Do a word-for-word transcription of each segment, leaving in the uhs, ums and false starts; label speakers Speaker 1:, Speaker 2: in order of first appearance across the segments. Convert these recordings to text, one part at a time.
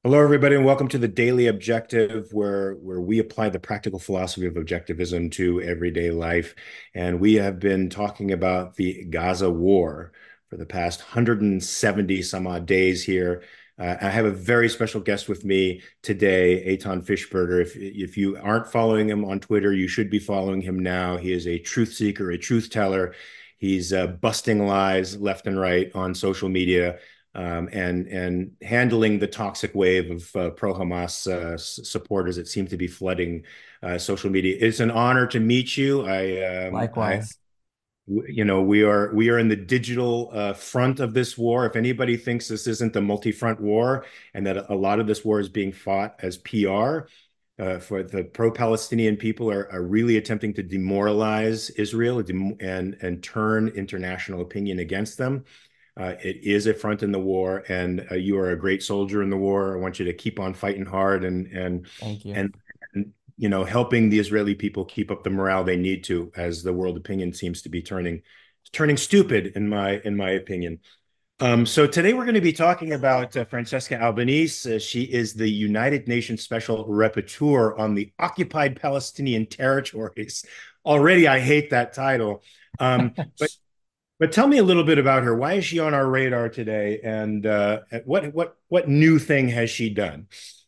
Speaker 1: Hello, everybody, and welcome to the Daily Objective, where where we apply the practical philosophy of objectivism to everyday life. And we have been talking about the Gaza war for the past one hundred seventy some odd days here. Uh, I have a very special guest with me today, Eitan Fishberger. If if you aren't following him on Twitter, you should be following him now. He is a truth seeker, a truth teller. He's uh, busting lies left and right on social media um, and and handling the toxic wave of uh, pro-Hamas uh, supporters that seem to be flooding uh, social media. It's an honor to meet you. I, um, I,
Speaker 2: Likewise.
Speaker 1: you know, we are we are in the digital uh, front of this war. If anybody thinks this isn't a multi-front war and that a lot of this war is being fought as P R, uh, for the pro-Palestinian people are, are really attempting to demoralize Israel and and turn international opinion against them. Uh, it is a front in the war, and uh, you are a great soldier in the war. I want you to keep on fighting hard and and
Speaker 2: Thank you.
Speaker 1: and, and you know helping the Israeli people keep up the morale they need to, as the world opinion seems to be turning turning stupid in my in my opinion. Um, so today we're going to be talking about uh, Francesca Albanese. Uh, she is the United Nations Special Rapporteur on the occupied Palestinian territories. Already, I hate that title. Um, but but tell me a little bit about her. Why is she on our radar today? And uh, what what what new thing has she done?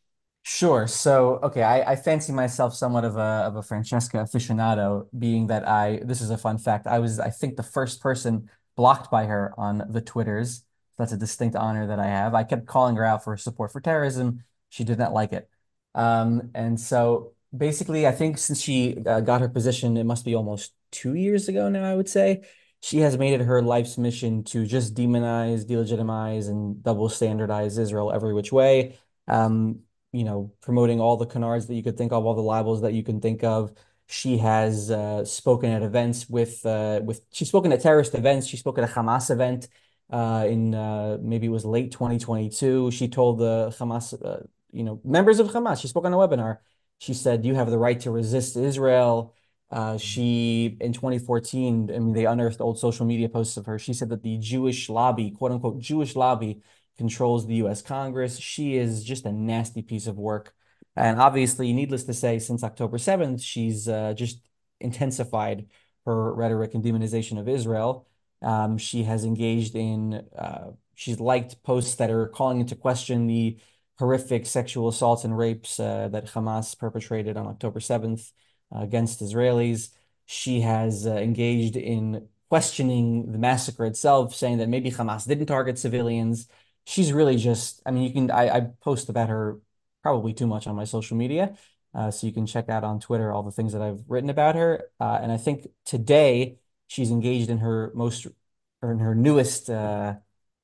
Speaker 2: Sure. So, okay, I, I fancy myself somewhat of a of a Francesca aficionado, being that I this is a fun fact. I was, I think, the first person blocked by her on the Twitters. That's a distinct honor that I have. I kept calling her out for support for terrorism. She did not like it. Um, and so basically, I think since she uh, got her position, it must be almost two years ago now, I would say. She has made it her life's mission to just demonize, delegitimize, and double standardize Israel every which way. Um, you know, promoting all the canards that you could think of, all the libels that you can think of. She has uh, spoken at events with uh, with she's spoken at terrorist events. She spoke at a Hamas event uh, in uh, maybe it was late twenty twenty-two. She told the Hamas, uh, you know, members of Hamas. She spoke on a webinar. She said, "You have the right to resist Israel." Uh, she in twenty fourteen, I mean, they unearthed old social media posts of her. She said that the Jewish lobby, quote unquote, Jewish lobby, controls the U S Congress. She is just a nasty piece of work. And obviously, needless to say, since October seventh, she's uh, just intensified her rhetoric and demonization of Israel. Um, she has engaged in, uh, she's liked posts that are calling into question the horrific sexual assaults and rapes uh, that Hamas perpetrated on October seventh uh, against Israelis. She has uh, engaged in questioning the massacre itself, saying that maybe Hamas didn't target civilians. She's really just, I mean, you can, I, I post about her probably too much on my social media. Uh, so you can check out on Twitter all the things that I've written about her. Uh, and I think today she's engaged in her most, or in her newest uh,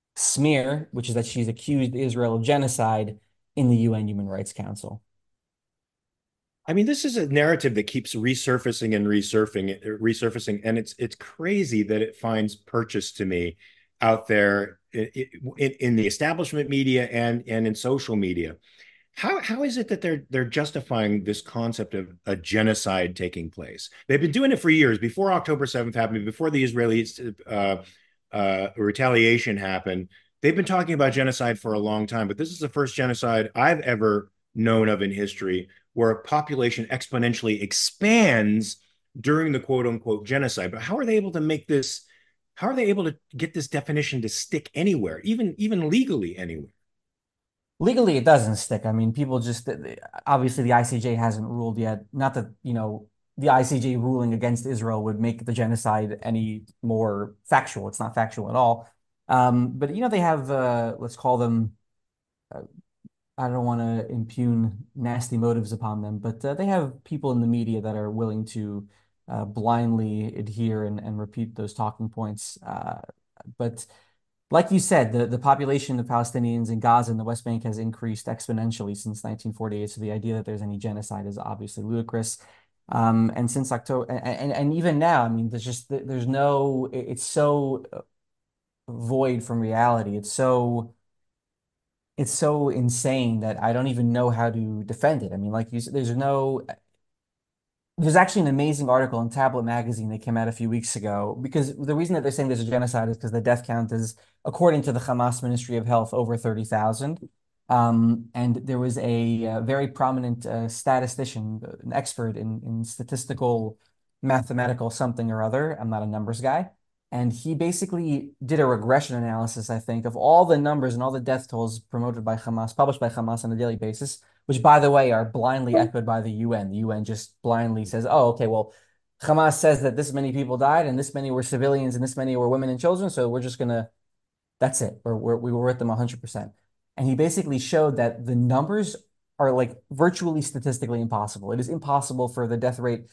Speaker 2: smear, which is that she's accused Israel of genocide in the U N Human Rights Council.
Speaker 1: I mean, this is a narrative that keeps resurfacing and resurfacing, resurfacing, and it's it's crazy that it finds purchase to me out there in, in, in the establishment media and and in social media. How how is it that they're they're justifying this concept of a genocide taking place? They've been doing it for years, before October seventh happened, before the Israeli uh, uh, retaliation happened. They've been talking about genocide for a long time, but this is the first genocide I've ever known of in history where a population exponentially expands during the quote unquote genocide. But how are they able to make this? How are they able to get this definition to stick anywhere, even even legally anywhere?
Speaker 2: Legally, it doesn't stick. I mean, people just obviously the I C J hasn't ruled yet. Not that, you know, the I C J ruling against Israel would make the genocide any more factual. It's not factual at all. Um, but you know, they have uh, let's call them. Uh, I don't want to impugn nasty motives upon them, but uh, they have people in the media that are willing to uh, blindly adhere and, and repeat those talking points. Uh, but like you said, the, the population of Palestinians in Gaza and the West Bank has increased exponentially since nineteen forty-eight. So the idea that there's any genocide is obviously ludicrous. Um, and since October, and, and, and even now, I mean, there's just there's no, it's so void from reality. It's so it's so insane that I don't even know how to defend it. I mean, like you said, there's no there's actually an amazing article in Tablet Magazine that came out a few weeks ago because the reason that they're saying there's a genocide is because the death count is, according to the Hamas Ministry of Health, over thirty thousand. Um, and there was a, uh very prominent uh, statistician, an expert in, in statistical, mathematical something or other. I'm not a numbers guy. And he basically did a regression analysis, I think, of all the numbers and all the death tolls promoted by Hamas, published by Hamas on a daily basis, which, by the way, are blindly echoed by the U N. The U N just blindly says, oh, okay, well, Hamas says that this many people died and this many were civilians and this many were women and children. So we're just going to that's it. We're, we're, we were with them one hundred percent. And he basically showed that the numbers are like virtually statistically impossible. It is impossible for the death rate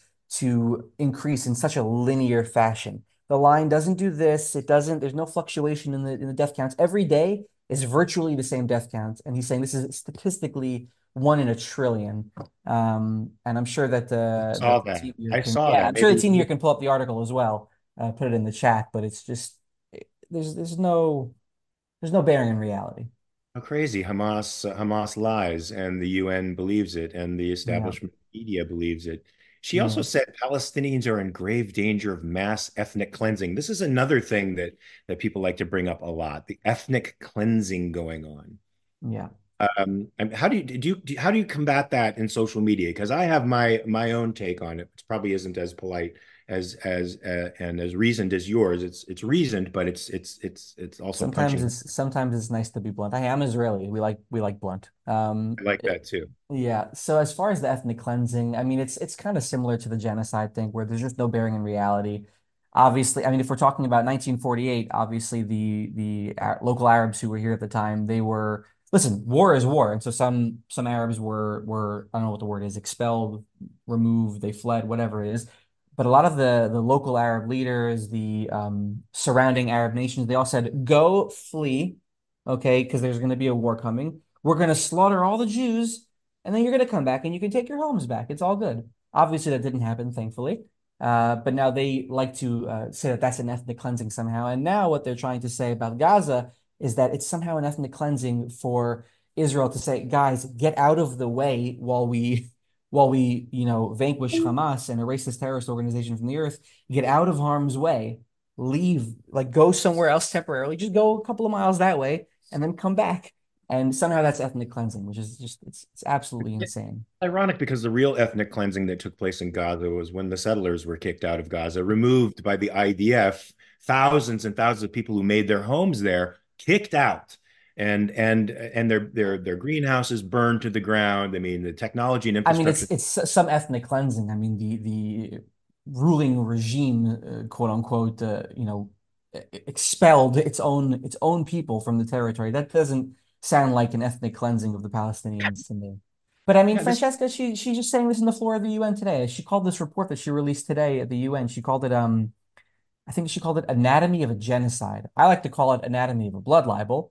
Speaker 2: to increase in such a linear fashion. The line doesn't do this. It doesn't, there's no fluctuation in the in the death counts. Every day is virtually the same death count. And he's saying this is statistically one in a trillion. Um, and I'm sure that the
Speaker 1: Saw
Speaker 2: that the
Speaker 1: that.
Speaker 2: team here
Speaker 1: I
Speaker 2: can,
Speaker 1: saw
Speaker 2: yeah,
Speaker 1: that.
Speaker 2: I'm sure the
Speaker 1: Maybe
Speaker 2: team here can pull up the article as well, uh, put it in the chat, but it's just there's there's no there's no bearing in reality.
Speaker 1: how crazy. Hamas uh, Hamas lies, and the U N believes it, and the
Speaker 2: Yeah,
Speaker 1: establishment media believes it. She also
Speaker 2: yeah.
Speaker 1: said Palestinians are in grave danger of mass ethnic cleansing. This is another thing that that people like to bring up a lot, the ethnic cleansing going on.
Speaker 2: Yeah.
Speaker 1: Um, and how do you do you do you- how do you combat that in social media? Because I have my my own take on it, which probably isn't as polite as as uh, and as reasoned as yours. It's it's reasoned, but it's it's it's it's also
Speaker 2: Sometimes
Speaker 1: punching.
Speaker 2: it's sometimes it's nice to be blunt. I am Israeli. We like we like blunt. Um,
Speaker 1: I like
Speaker 2: it-
Speaker 1: that too.
Speaker 2: yeah. So as far as the ethnic cleansing, I mean, it's it's kind of similar to the genocide thing, where there's just no bearing in reality. Obviously, I mean, if we're talking about nineteen forty-eight, obviously the the Ar- local Arabs who were here at the time, they were listen. War is war, and so some some Arabs were were I don't know what the word is, expelled, removed, they fled, whatever it is. But a lot of the the local Arab leaders, the um, surrounding Arab nations, they all said, "Go flee, okay, because there's going to be a war coming. We're going to slaughter all the Jews, and then you're going to come back and you can take your homes back. It's all good." Obviously, that didn't happen, thankfully. Uh, but now they like to uh, say that that's an ethnic cleansing somehow. And now what they're trying to say about Gaza is that it's somehow an ethnic cleansing for Israel to say, guys, get out of the way while we while we, you know, vanquish Hamas and erase this terrorist organization from the earth, get out of harm's way, leave, like go somewhere else temporarily, just go a couple of miles that way and then come back. And somehow that's ethnic cleansing, which is just it's it's absolutely insane.
Speaker 1: Ironic because the real ethnic cleansing that took place in Gaza was when the settlers were kicked out of Gaza, removed by the I D F, thousands and thousands of people who made their homes there kicked out. And and and their their their greenhouses burned to the ground. I mean, the technology and
Speaker 2: I mean, it's
Speaker 1: infrastructure.
Speaker 2: it's some ethnic cleansing. I mean, the the ruling regime, uh, quote unquote, uh, you know, e- expelled its own its own people from the territory. That doesn't sound like an ethnic cleansing of the Palestinians to me. But I mean,
Speaker 1: Yeah, this
Speaker 2: Francesca, she she's just saying this in the floor of the U N today. She called this report that she released today at the U N. She called it um I think she called it Anatomy of a Genocide. I like to call it Anatomy of a Blood Libel,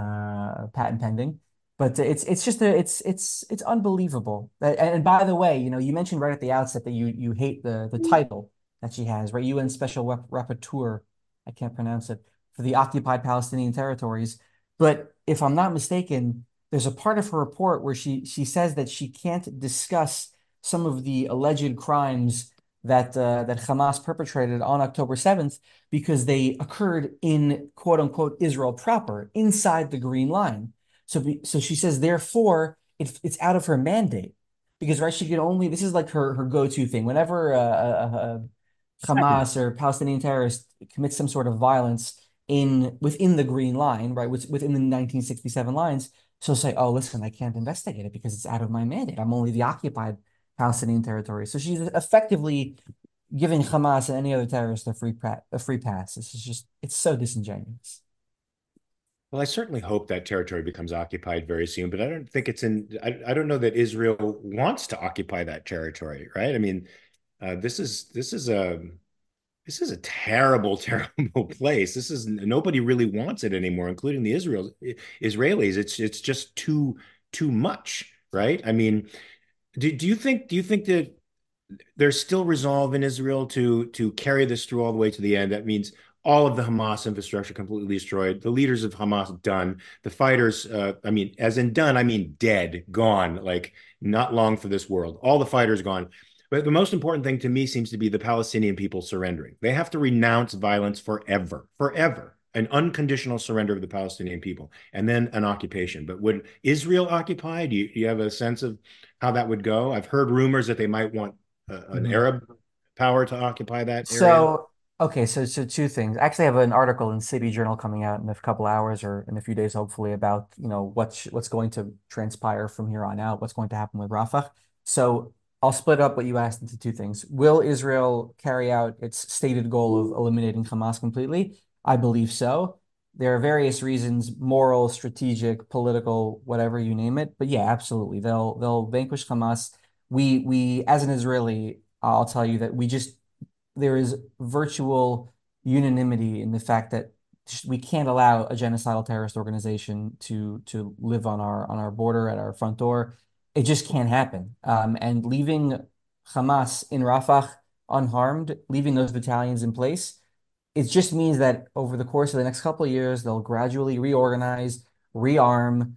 Speaker 2: uh, patent pending. But it's it's just a, it's it's it's unbelievable. And, and by the way, you know, you mentioned right at the outset that you you hate the the title that she has, right? U N Special Rep Rapporteur, I can't pronounce it, for the occupied Palestinian territories. But if I'm not mistaken, there's a part of her report where she she says that she can't discuss some of the alleged crimes that uh, that Hamas perpetrated on October seventh because they occurred in quote unquote Israel proper, inside the Green Line. So, be, so she says, therefore, it, it's out of her mandate because right, she can only this is like her her go-to thing. Whenever uh, a, a Hamas or Palestinian terrorist commits some sort of violence in within the Green Line, right, within the nineteen sixty-seven lines, she'll say, "Oh, listen, I can't investigate it because it's out of my mandate. I'm only the occupied Palestinian territory." So she's effectively giving Hamas and any other terrorist a free pa a free pass. This is just it's so disingenuous.
Speaker 1: Well, I certainly hope that territory becomes occupied very soon, but I don't think it's in. I, I don't know that Israel wants to occupy that territory, right? I mean, uh, this is this is a this is a terrible, terrible place. This is nobody really wants it anymore, including the Israel Israelis. It's it's just too too much, right? I mean, do do you think do you think that there's still resolve in Israel to to carry this through all the way to the end? That means all of the Hamas infrastructure completely destroyed, the leaders of Hamas done, the fighters, uh, I mean, as in done, I mean dead, gone, like not long for this world. All the fighters gone. But the most important thing to me seems to be the Palestinian people surrendering. They have to renounce violence forever, forever. an unconditional surrender of the Palestinian people, and then an occupation. But would Israel occupy? Do you, do you have a sense of how that would go? I've heard rumors that they might want uh, an
Speaker 2: Mhm.
Speaker 1: Arab power to occupy that area.
Speaker 2: So, okay, so so two things. I actually have an article in City Journal coming out in a couple hours or in a few days, hopefully, about, you know, what's what's going to transpire from here on out, what's going to happen with Rafah. So I'll split up what you asked into two things. Will Israel carry out its stated goal of eliminating Hamas completely? I believe so. There are various reasons, moral, strategic, political, whatever you name it. But yeah, absolutely. They'll they'll vanquish Hamas. We we as an Israeli, I'll tell you that we just there is virtual unanimity in the fact that we can't allow a genocidal terrorist organization to to live on our on our border at our front door. It just can't happen. Um, and leaving Hamas in Rafah unharmed, leaving those battalions in place, it just means that over the course of the next couple of years, they'll gradually reorganize, rearm,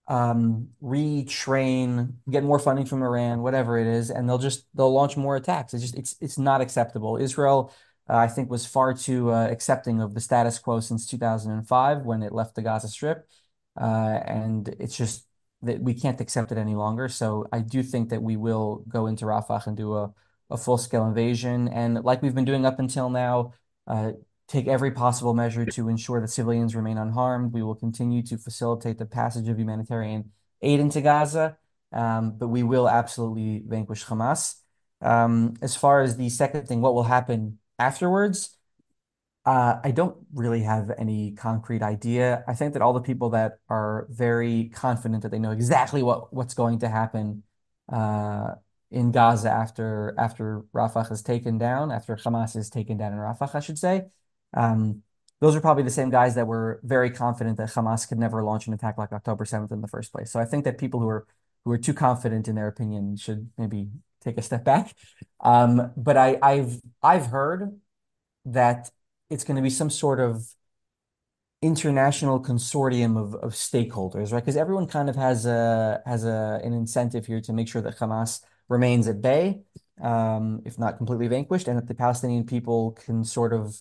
Speaker 2: um, retrain, get more funding from Iran, whatever it is, and they'll just they'll launch more attacks. It's just it's it's not acceptable. Israel, uh, I think, was far too uh, accepting of the status quo since two thousand five when it left the Gaza Strip, uh, and it's just that we can't accept it any longer. So I do think that we will go into Rafah and do a a full-scale invasion, and like we've been doing up until now. Uh, take every possible measure to ensure that civilians remain unharmed. We will continue to facilitate the passage of humanitarian aid into Gaza, um, but we will absolutely vanquish Hamas. Um, as far as the second thing, what will happen afterwards? Uh, I don't really have any concrete idea. I think that all the people that are very confident that they know exactly what, what's going to happen uh, in Gaza after after Rafah is taken down, after Hamas is taken down in Rafah, I should say. Um, those are probably the same guys that were very confident that Hamas could never launch an attack like October seventh in the first place. So I think that people who are who are too confident in their opinion should maybe take a step back. Um, but I, I've I've heard that it's going to be some sort of international consortium of, of stakeholders, right? Because everyone kind of has a has a an incentive here to make sure that Hamas remains at bay, um, if not completely vanquished, and that the Palestinian people can sort of,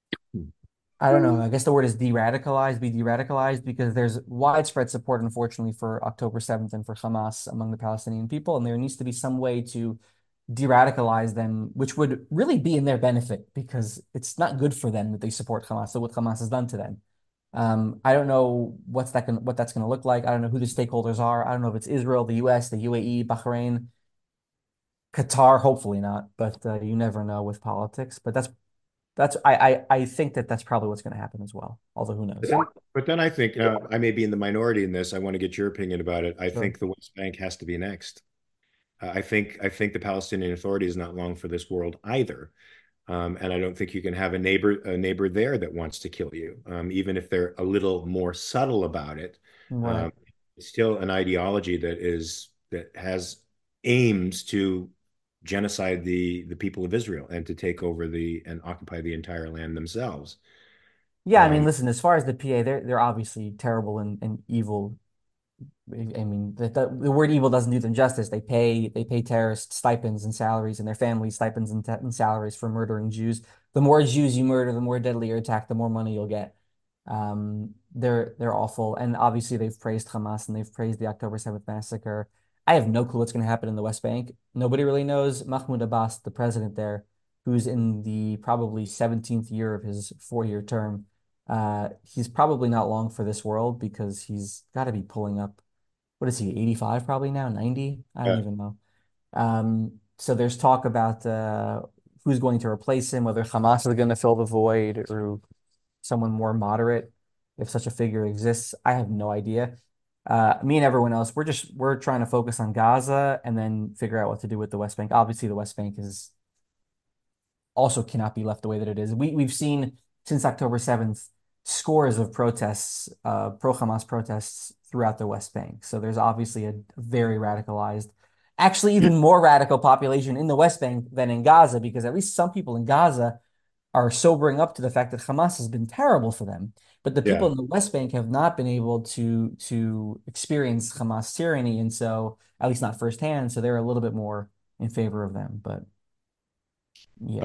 Speaker 2: I don't know, I guess the word is de-radicalized, be de-radicalized, because there's widespread support, unfortunately, for October seventh and for Hamas among the Palestinian people, and there needs to be some way to de-radicalize them, which would really be in their benefit because it's not good for them that they support Hamas. So what Hamas has done to them. Um, I don't know what's that gonna, what that's going to look like. I don't know who the stakeholders are. I don't know if it's Israel, the U S, the U A E, Bahrain, Qatar. Hopefully not, but uh, you never know with politics. But that's that's I I, I think that that's probably what's going to happen as well. Although who
Speaker 1: But
Speaker 2: knows?
Speaker 1: then, but then I think uh, I may be in the minority in this. I want to get your opinion about it. I
Speaker 2: Sure.
Speaker 1: think the West Bank has to be next. Uh, I think I think the Palestinian Authority is not long for this world either. Um, and I don't think you can have a neighbor a neighbor there that wants to kill you, um, even if they're a little more subtle about it.
Speaker 2: Right.
Speaker 1: Um, it's still an ideology that is that has aims to genocide the the people of Israel and to take over the and occupy the entire land themselves.
Speaker 2: Yeah, I mean,
Speaker 1: Um,
Speaker 2: listen, as far as the P A, they're they're obviously terrible and, and evil. I mean, the, the, the word evil doesn't do them justice. They pay they pay terrorists stipends and salaries and their families stipends and, and salaries for murdering Jews. The more Jews you murder, the more deadly your attack, the more money you'll get. Um, they're they're awful, and obviously they've praised Hamas and they've praised the October seventh massacre. I have no clue what's going to happen in the West Bank. Nobody really knows. Mahmoud Abbas, the president there, who's in the probably seventeenth year of his four-year term, uh, he's probably not long for this world because he's got to be pulling up what is he, eighty-five probably now, ninety? I don't
Speaker 1: yeah.
Speaker 2: even know. Um, so there's talk about uh, who's going to replace him, whether Hamas is going to fill the void or someone more moderate, if such a figure exists. I have no idea. Uh, me and everyone else, we're just we're trying to focus on Gaza and then figure out what to do with the West Bank. Obviously, the West Bank is also cannot be left the way that it is. We we've seen since October seventh scores of protests, uh, pro-Hamas protests throughout the West Bank. So there's obviously a very radicalized, actually even more radical population in the West Bank than in Gaza, because at least some people in Gaza are sobering up to the fact that Hamas has been terrible for them. But the people
Speaker 1: Yeah.
Speaker 2: in the West Bank have not been able to to experience Hamas tyranny, and so at least not firsthand. So they're a little bit more in favor of them. But yeah.
Speaker 1: Uh,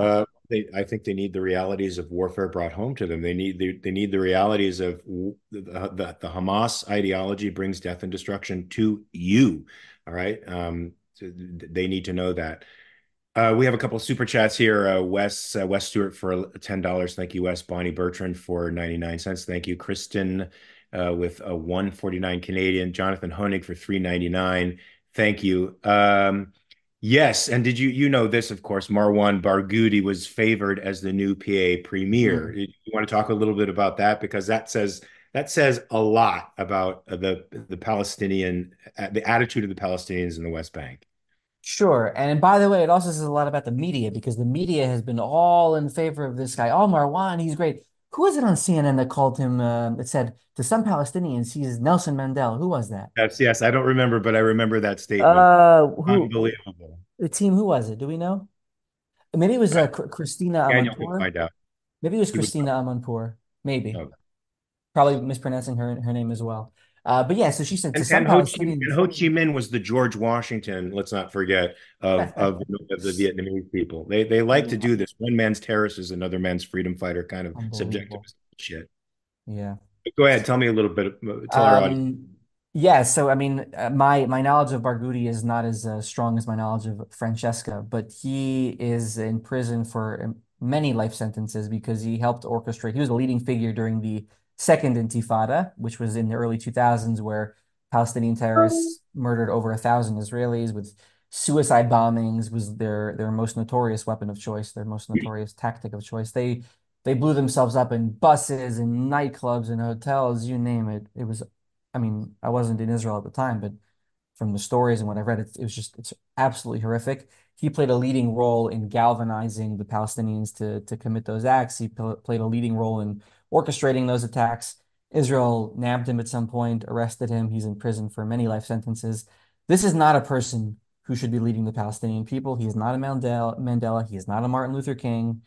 Speaker 1: They, I think they need the realities of warfare brought home to them. They need they, they need the realities of the, the, the Hamas ideology brings death and destruction to you. All right. Um, so they need to know that. Uh, we have a couple of super chats here. Uh, Wes uh, Wes Stewart for ten dollars. Thank you, Wes. Bonnie Bertrand for ninety-nine cents. Thank you, Kristen uh, with a one forty-nine Canadian. Jonathan Honig for three ninety-nine. Thank you. Um, yes, and did you you know this? Of course, Marwan Barghouti was favored as the new P A premier.
Speaker 2: Mm.
Speaker 1: You want to talk a little bit about that because that says that says a lot about the the Palestinian the attitude of the Palestinians in the West Bank.
Speaker 2: Sure. And by the way, it also says a lot about the media because the media has been all in favor of this guy. Oh, Marwan, he's great. Who was it on C N N that called him, uh, that said, to some Palestinians, he's Nelson Mandela? Who was that?
Speaker 1: That's yes, I don't remember, but I remember that statement.
Speaker 2: Uh, who,
Speaker 1: Unbelievable.
Speaker 2: the team, who was it? Do we know? Maybe it was uh, Chr- Christina
Speaker 1: Daniel can
Speaker 2: Amanpour.
Speaker 1: find out.
Speaker 2: Maybe it was
Speaker 1: He would
Speaker 2: Christina Amanpour. Maybe.
Speaker 1: know.
Speaker 2: Probably mispronouncing her her name as well. Uh, but yeah, so she said to
Speaker 1: And
Speaker 2: some
Speaker 1: and Ho Chi, and
Speaker 2: Palestinians.
Speaker 1: Ho Chi Minh was the George Washington, let's not forget, of, of of the Vietnamese people. They they like to
Speaker 2: Yeah,
Speaker 1: do this. One man's terrorist is another man's freedom fighter kind of subjective
Speaker 2: unbelievable.
Speaker 1: shit.
Speaker 2: Yeah.
Speaker 1: Go ahead, tell me a little bit. Tell our audience.
Speaker 2: Um, yeah, so I mean, uh, my my knowledge of Barghouti is not as uh, strong as my knowledge of Francesca, but he is in prison for um, many life sentences because he helped orchestrate. He was a leading figure during the Second Intifada, which was in the early two thousands, where Palestinian terrorists murdered over a thousand Israelis with suicide bombings was their their most notorious weapon of choice, their most notorious tactic of choice. They they blew themselves up in buses and nightclubs and hotels, you name it. It was, I mean, I wasn't in Israel at the time, but from the stories and what I've read, it, it was just, it's absolutely horrific. He played a leading role in galvanizing the Palestinians to, to commit those acts. He pl played a leading role in orchestrating those attacks. Israel nabbed him at some point, arrested him. He's in prison for many life sentences. This is not a person who should be leading the Palestinian people. He is not a Mandela. Mandela. He is not a Martin Luther King.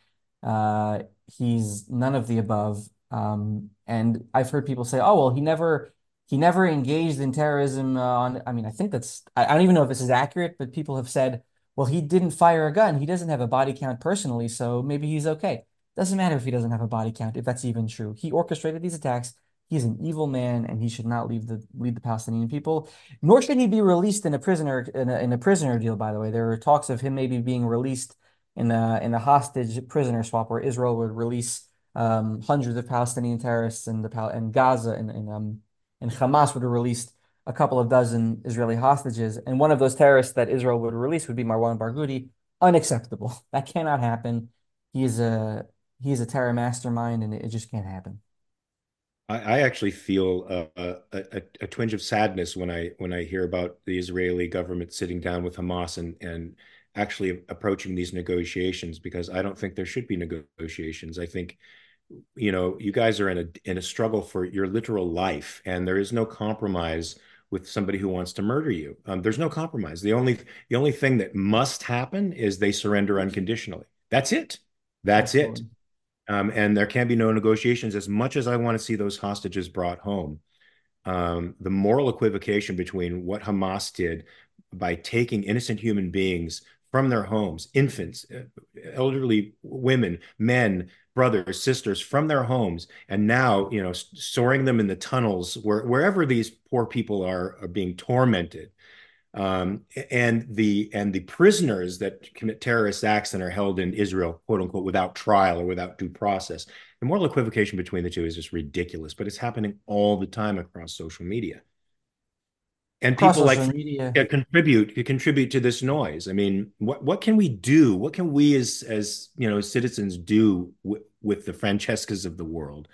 Speaker 2: Uh, he's none of the above. Um, and I've heard people say, "Oh, well, he never he never engaged in terrorism uh, on." I mean, I think that's I, I don't even know if this is accurate, but people have said, "Well, he didn't fire a gun. He doesn't have a body count personally, so maybe he's okay." Doesn't matter if he doesn't have a body count, if that's even true. He orchestrated these attacks. He's an evil man, and he should not leave the lead the Palestinian people. Nor should he be released in a prisoner in a, in a prisoner deal. By the way, there are talks of him maybe being released in a in a hostage prisoner swap where Israel would release um, hundreds of Palestinian terrorists and the Pal and Gaza and, and um and Hamas would have released a couple of dozen Israeli hostages, and one of those terrorists that Israel would release would be Marwan Barghouti. Unacceptable. That cannot happen. He is a he is a terror mastermind, and it, it just can't happen.
Speaker 1: I, I actually feel a, a, a twinge of sadness when I when I hear about the Israeli government sitting down with Hamas and and actually approaching these negotiations because I don't think there should be negotiations. I think you know you guys are in a in a struggle for your literal life, and there is no compromise with somebody who wants to murder you. Um, there's no compromise. The only the only thing that must happen is they surrender unconditionally. That's it. That's it.
Speaker 2: Absolutely.
Speaker 1: Um, and there can be no negotiations. As much as I want to see those hostages brought home, um, the moral equivocation between what Hamas did by taking innocent human beings from their homes, infants, uh, elderly women, men, brothers, sisters from their homes, and now, you know, storing them in the tunnels where wherever these poor people are, are being tormented um, and the and the prisoners that commit terrorist acts and are held in Israel, quote unquote, without trial or without due process. The moral equivocation between the two is just ridiculous, but it's happening all the time across social media. And
Speaker 2: Across
Speaker 1: people like
Speaker 2: social media.
Speaker 1: contribute contribute to this noise. I mean, what what can we do? What can we as as you know citizens do with, with the Francescas of the world?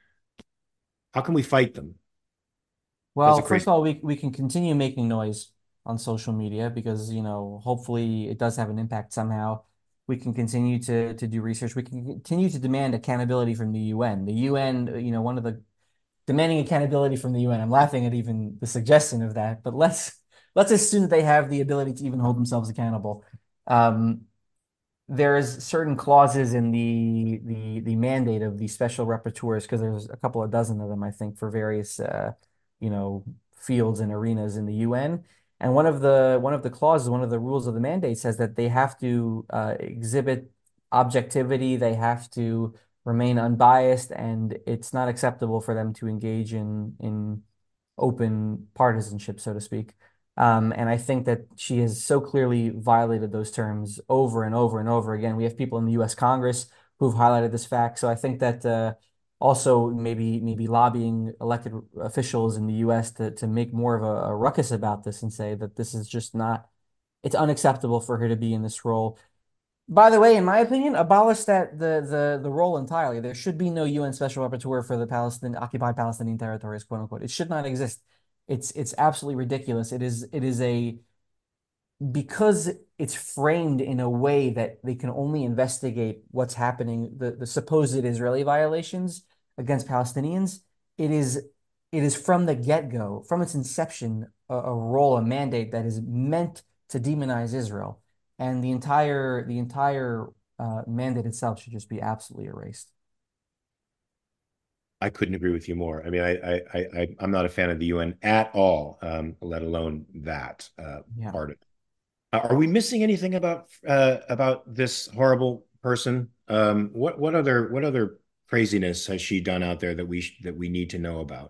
Speaker 1: How can we fight them? That's
Speaker 2: Well,
Speaker 1: a
Speaker 2: first
Speaker 1: crazy.
Speaker 2: of all, we we can continue making noise on social media because, you know, hopefully it does have an impact somehow. We can continue to to do research. We can continue to demand accountability from the U N. The U N, you know, one of the demanding accountability from the U N. I'm laughing at even the suggestion of that, but let's let's assume that they have the ability to even hold themselves accountable. Um, there's certain clauses in the the the mandate of the special rapporteurs because there's a couple of dozen of them, I think, for various uh, you know, fields and arenas in the U N. And one of the one of the clauses, one of the rules of the mandate says that they have to uh, exhibit objectivity. They have to remain unbiased, and it's not acceptable for them to engage in in open partisanship, so to speak. Um, and I think that she has so clearly violated those terms over and over and over again. We have people in the U S. Congress who've highlighted this fact. So I think that uh, also maybe maybe lobbying elected officials in the U S to to make more of a, a ruckus about this and say that this is just not, it's unacceptable for her to be in this role. By the way, in my opinion, abolish that the the the role entirely. There should be no U N special rapporteur for the Palestinian occupied Palestinian territories, quote unquote. It should not exist. It's it's absolutely ridiculous. It is it is a because it's framed in a way that they can only investigate what's happening, the, the supposed Israeli violations against Palestinians. It is it is from the get-go, from its inception, a, a role, a mandate that is meant to demonize Israel. And the entire the entire uh, mandate itself should just be absolutely erased.
Speaker 1: I couldn't agree with you more. I mean, I, I, I, I'm not a fan of the U N at all, um, let alone that uh,
Speaker 2: Yeah.
Speaker 1: part of it. Uh, Are we missing anything about uh, about this horrible person? Um, what what other what other craziness has she done out there that we sh that we need to know about?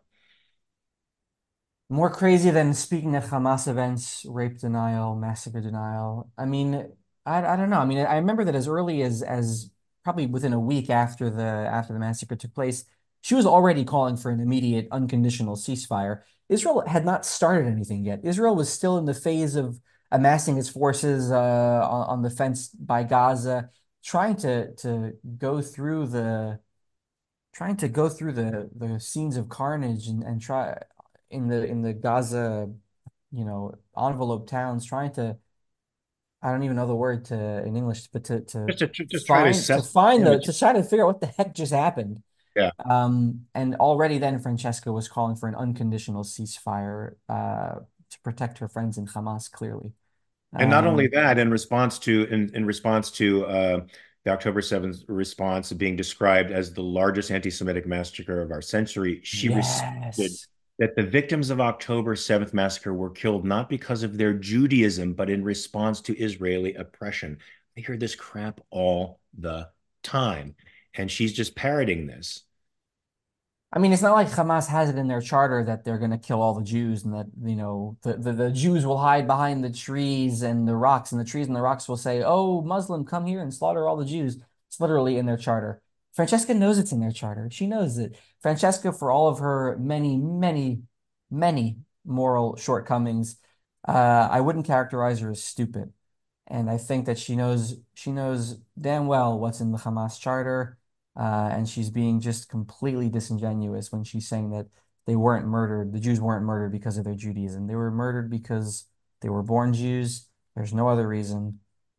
Speaker 2: More crazy than speaking at Hamas events, rape denial, massacre denial. I mean, I, I don't know. I mean, I remember that as early as as probably within a week after the after the massacre took place, she was already calling for an immediate unconditional ceasefire. Israel had not started anything yet. Israel was still in the phase of amassing its forces uh, on, on the fence by Gaza, trying to to go through the trying to go through the the scenes of carnage and, and try in the in the Gaza, you know, envelope towns, trying to, I don't even know the word to in English, but to to
Speaker 1: Just to just try to
Speaker 2: find to
Speaker 1: assess the
Speaker 2: find the
Speaker 1: damage.
Speaker 2: to try to figure out what the heck just happened.
Speaker 1: Yeah.
Speaker 2: Um, and already then Francesca was calling for an unconditional ceasefire uh to protect her friends in Hamas, clearly.
Speaker 1: And not only
Speaker 2: Um,
Speaker 1: that, in response to in, in response to uh, the October seventh response being described as the largest anti-Semitic massacre of our century, she responded
Speaker 2: yes.
Speaker 1: that the victims of October seventh massacre were killed not because of their Judaism, but in response to Israeli oppression. I hear this crap all the time, and she's just parroting this.
Speaker 2: I mean, it's not like Hamas has it in their charter that they're going to kill all the Jews and that, you know, the, the, the Jews will hide behind the trees and the rocks, and the trees and the rocks will say, "Oh, Muslim, come here and slaughter all the Jews." It's literally in their charter. Francesca knows it's in their charter. She knows it. Francesca, for all of her many, many, many moral shortcomings, uh, I wouldn't characterize her as stupid. And I think that she knows she knows damn well what's in the Hamas charter, uh, and she's being just completely disingenuous when she's saying that they weren't murdered, the Jews weren't murdered because of their Judaism. They were murdered because they were born Jews. There's no other reason.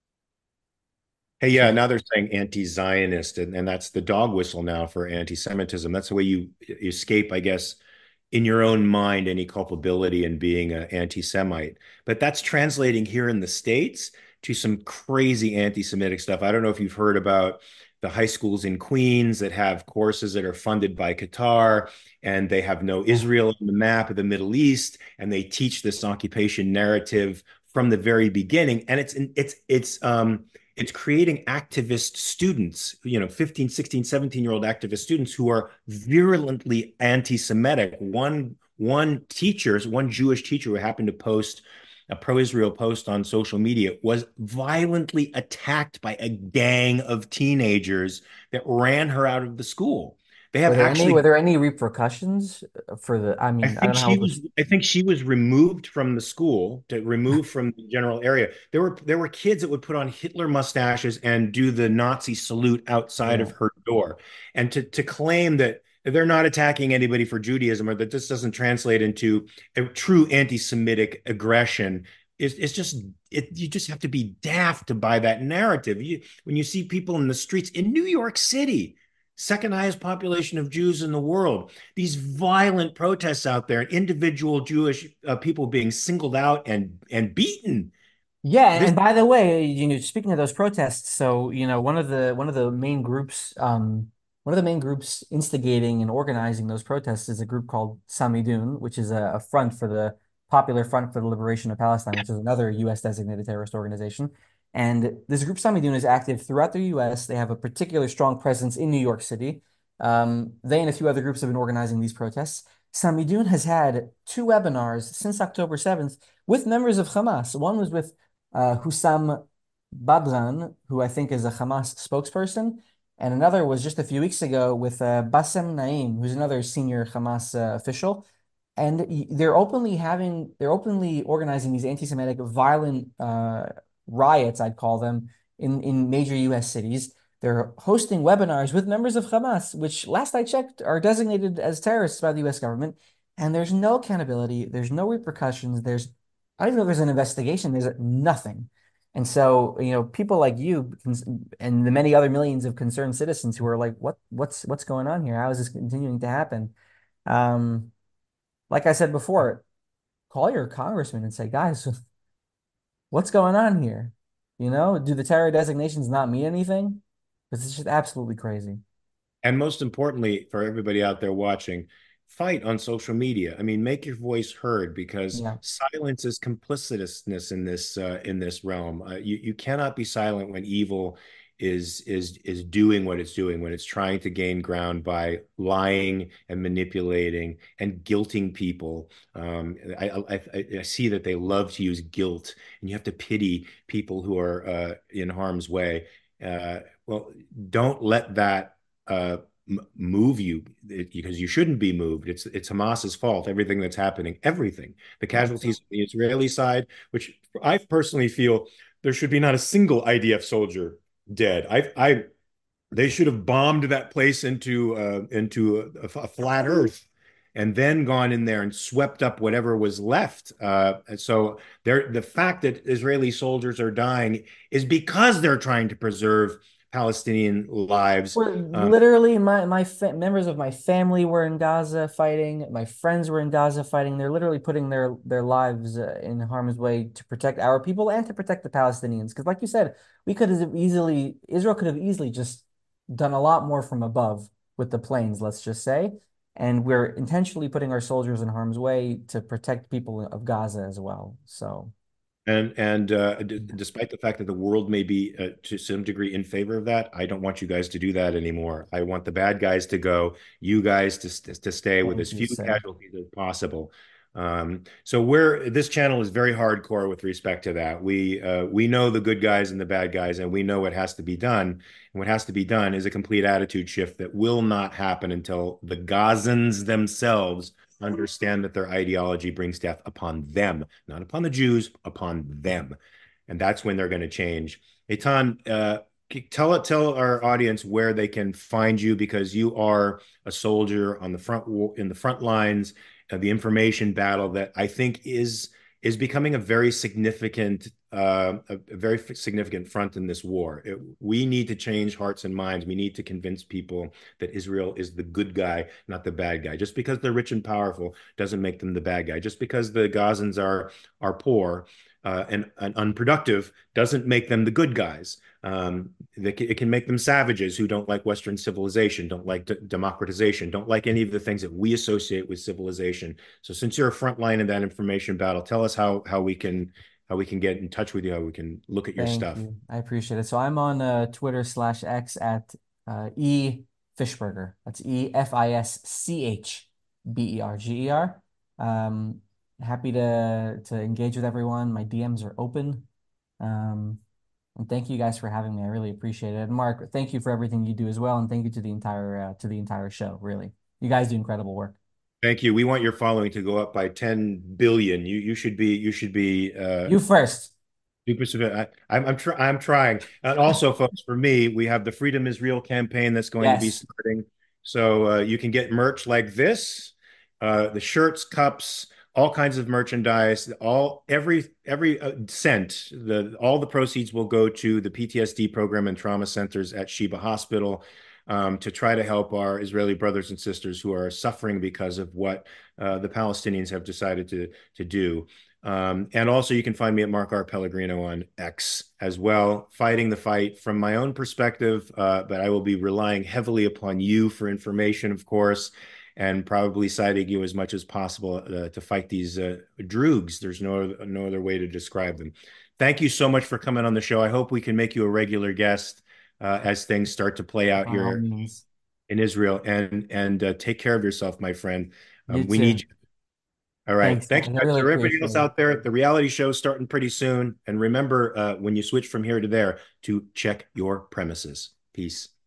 Speaker 1: Hey, yeah,
Speaker 2: So
Speaker 1: now they're saying anti-Zionist, and, and that's the dog whistle now for anti-Semitism. That's the way you escape, I guess, in your own mind, any culpability in being an anti-Semite. But that's translating here in the States to some crazy anti-Semitic stuff. I don't know if you've heard about the high schools in Queens that have courses that are funded by Qatar, and they have no
Speaker 2: yeah.
Speaker 1: Israel on the map of the Middle East, and they teach this occupation narrative from the very beginning. And it's it's it's um it's creating activist students, you know, fifteen, sixteen, seventeen year old activist students who are virulently anti-Semitic. One, one teacher, one Jewish teacher who happened to post a pro-Israel post on social media was violently attacked by a gang of teenagers that ran her out of the school. They have
Speaker 2: Were there any were
Speaker 1: actually
Speaker 2: there any repercussions for the, I
Speaker 1: I
Speaker 2: mean, I don't
Speaker 1: think
Speaker 2: know how
Speaker 1: she
Speaker 2: old
Speaker 1: was
Speaker 2: this,
Speaker 1: I think she was removed from the school, to remove from the general area. There were there were kids that would put on Hitler mustaches and do the Nazi salute outside
Speaker 2: yeah.
Speaker 1: of her door. And to to claim that they're not attacking anybody for Judaism, or that this doesn't translate into a true anti-Semitic aggression is is just it you just have to be daft to buy that narrative. You when you see people in the streets in New York City, second highest population of Jews in the world, these violent protests out there, individual Jewish uh, people being singled out and and beaten.
Speaker 2: Yeah, and,
Speaker 1: This
Speaker 2: and by the way, you know, speaking of those protests, so you know, one of the one of the main groups, um, one of the main groups instigating and organizing those protests is a group called Samidun, which is a, a front for the Popular Front for the Liberation of Palestine, which is another U S designated terrorist organization. And this group Samidun is active throughout the U S. They have a particular strong presence in New York City. Um, they and a few other groups have been organizing these protests. Samidun has had two webinars since October seventh with members of Hamas. One was with uh, Hussam Badran, who I think is a Hamas spokesperson, and another was just a few weeks ago with uh, Bassem Naim, who's another senior Hamas uh, official. And they're openly having, they're openly organizing these anti-Semitic violent uh, riots, I'd call them, in, in major U S cities. They're hosting webinars with members of Hamas, which last I checked are designated as terrorists by the U S government. And there's no accountability, there's no repercussions, there's, I don't even know if there's an investigation, there's nothing. And so, you know, people like you and the many other millions of concerned citizens who are like, what, what's, what's going on here? How is this continuing to happen? Um, like I said before, call your congressman and say, guys, what's going on here? You know, do the terror designations not mean anything? Because it's just absolutely crazy.
Speaker 1: And most importantly, for everybody out there watching, fight on social media. I mean, make your voice heard because
Speaker 2: Yeah.
Speaker 1: silence is complicitousness in this uh, in this realm. Uh, you you cannot be silent when evil is is is doing what it's doing, when it's trying to gain ground by lying and manipulating and guilting people. Um, I, I I see that they love to use guilt, and you have to pity people who are uh, in harm's way. Uh, well, don't let that uh, move you because you shouldn't be moved. It's it's Hamas's fault. Everything that's happening, everything, the casualties on the Israeli side, which I personally feel there should be not a single I D F soldier dead. I I they should have bombed that place into uh, into a, a flat Earth and then gone in there and swept up whatever was left. Uh, so there, the fact that Israeli soldiers are dying is because they're trying to preserve Palestinian lives.
Speaker 2: We're
Speaker 1: Um,
Speaker 2: literally my my fa members of my family were in Gaza fighting. My friends were in Gaza fighting. They're literally putting their their lives uh, in harm's way to protect our people and to protect the Palestinians. Because, like you said, we could have easily Israel could have easily just done a lot more from above with the planes, let's just say. And we're intentionally putting our soldiers in harm's way to protect people of Gaza as well. So,
Speaker 1: And and uh, d despite the fact that the world may be uh, to some degree in favor of that, I don't want you guys to do that anymore. I want the bad guys to go, you guys to to stay with
Speaker 2: thank
Speaker 1: as
Speaker 2: you,
Speaker 1: few
Speaker 2: sir.
Speaker 1: casualties as possible. Um, so we're this channel is very hardcore with respect to that. We uh, we know the good guys and the bad guys, and we know what has to be done. And what has to be done is a complete attitude shift that will not happen until the Gazans themselves understand that their ideology brings death upon them, not upon the Jews, upon them. And that's when they're going to change. Eitan, uh, tell it, tell our audience where they can find you because you are a soldier on the front in the front lines of the information battle that I think is is becoming a very significant uh, a, a very significant front in this war. It, we need to change hearts and minds. We need to convince people that Israel is the good guy, not the bad guy. Just because they're rich and powerful doesn't make them the bad guy. Just because the Gazans are are poor uh, and, and unproductive doesn't make them the good guys. Um, it can make them savages who don't like Western civilization, don't like democratization, don't like any of the things that we associate with civilization. So, since you're a front line in that information battle, tell us how how we can how we can get in touch with you, how we can look at your
Speaker 2: Thank
Speaker 1: stuff.
Speaker 2: you. I appreciate it. So I'm on uh, Twitter slash X at uh, E Fishberger. That's E F I S C H B E R G E R. Um, happy to to engage with everyone. My D Ms are open. Um, and thank you guys for having me. I really appreciate it. And Mark, thank you for everything you do as well. And thank you to the entire uh, to the entire show. Really, you guys do incredible work.
Speaker 1: Thank you. We want your following to go up by ten billion. You you should be you should be uh,
Speaker 2: You first.
Speaker 1: super. I, I'm I'm, try, I'm trying. And also, folks, for me, we have the Freedom is Real campaign that's going to be
Speaker 2: Yes.
Speaker 1: starting. So uh, you can get merch like this, uh, the shirts, cups, all kinds of merchandise. All every every uh, cent, the all the proceeds will go to the P T S D program and trauma centers at Sheba Hospital. Um, to try to help our Israeli brothers and sisters who are suffering because of what uh, the Palestinians have decided to to do. Um, and also, you can find me at Mark R. Pellegrino on X as well, fighting the fight from my own perspective. Uh, but I will be relying heavily upon you for information, of course. and probably citing you as much as possible uh, to fight these uh, droogs. There's no no other way to describe them. Thank you so much for coming on the show. I hope we can make you a regular guest uh, as things start to play out
Speaker 2: By all
Speaker 1: here
Speaker 2: means.
Speaker 1: in Israel. And and uh, take care of yourself, my friend.
Speaker 2: You
Speaker 1: Um, we need
Speaker 2: too.
Speaker 1: you. All right.
Speaker 2: Thanks,
Speaker 1: Thank you
Speaker 2: guys. I
Speaker 1: guys.
Speaker 2: really
Speaker 1: For everybody
Speaker 2: appreciate
Speaker 1: else
Speaker 2: it.
Speaker 1: out there, the reality show is starting pretty soon. And remember, uh, when you switch from here to there, to check your premises. Peace.